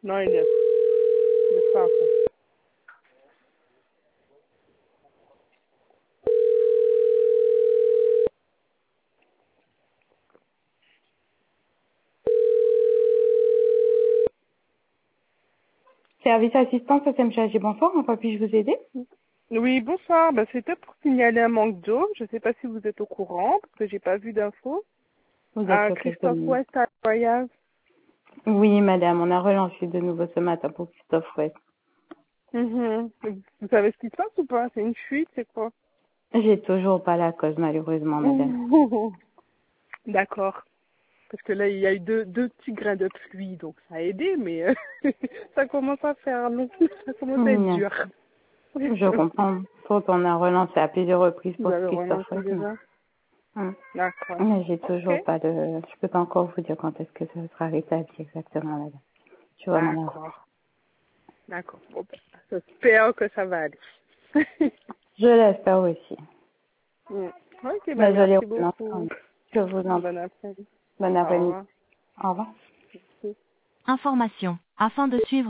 Non, il est pas après. Service assistance SMCHG, bonsoir, en quoi puis-je vous aider? Oui, bonsoir. C'était pour signaler un manque d'eau. Je ne sais pas si vous êtes au courant, parce que j'ai pas vu d'infos. Vous êtes À sur quelle Christophe commune? West à Royal. Oui, madame, on a relancé de nouveau ce matin pour Christophe West. Mhm. Vous savez ce qui se passe ou pas? C'est une fuite, c'est quoi? J'ai toujours pas la cause, malheureusement, madame. D'accord. Parce que là, il y a eu deux petits grains de pluie, donc ça a aidé, mais ça commence à faire long. Ça commence à être Hmm, dur. je comprends. Pourtant, on a relancé à plusieurs reprises Vous pour avez Christophe relancé West. déjà? Hmm. D'accord. Mais j'ai toujours Ok. pas de... Je peux pas encore vous dire quand est-ce que ça sera rétabli exactement, madame. Tu vois mon info. D'accord. D'accord. Bon, j'espère que ça va aller. Je l'espère aussi. Mm. Ok, Mais je les merci relance. beaucoup. Je vous en prie. Bon après-midi. Bon Au après-midi. revoir. Au revoir. Merci. Information. Afin de suivre